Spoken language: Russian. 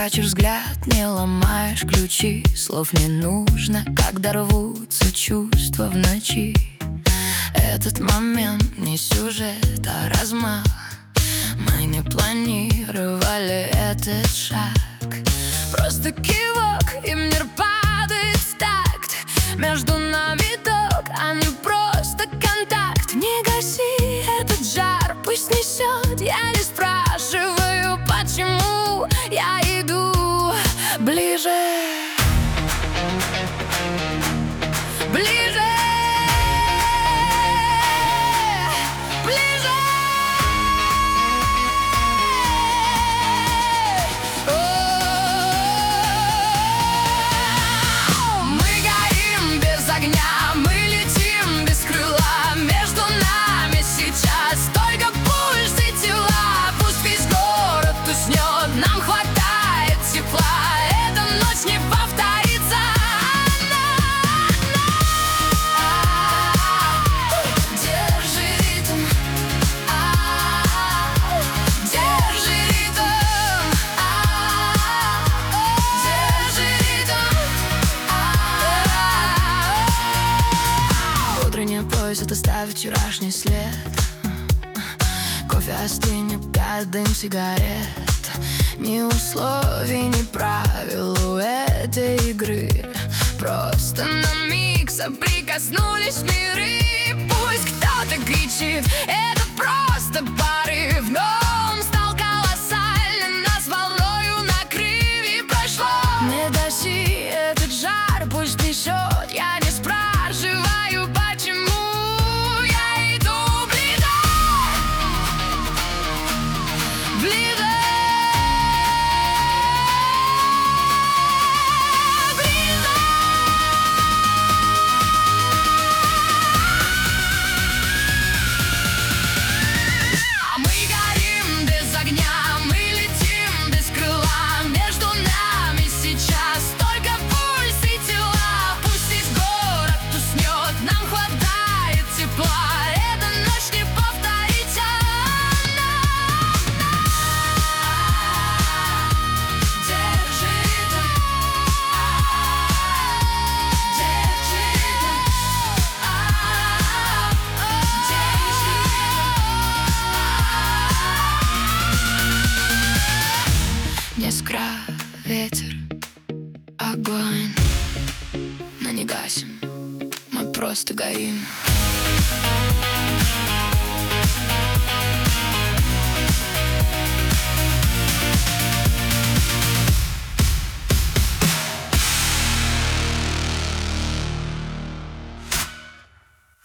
прячешь взгляд, не ломаешь ключи. Слов не нужно, когда рвутся чувства в ночи. Этот момент не сюжет, а размах. Мы не планировали этот шаг. Просто кивок, и мир падает в такт. Между нами ток, а не просто контакт. Не гаси этот жар, пусть несет. Я не спрашиваю, почему. Я иду ближе, ближе. Поезд оставит вчерашний след. Кофе остынет, опять дым сигарет. Ни условий, ни правил у этой игры. Просто на миг соприкоснулись миры. Пусть кто-то кричит, это просто порыв, но он стал колоссальным, нас волною накрыв и прошло. Не гаси этот жар, пусть несет. Я не спрашиваю, почему. Искра, ветер, огонь. Но не гасим, мы просто горим.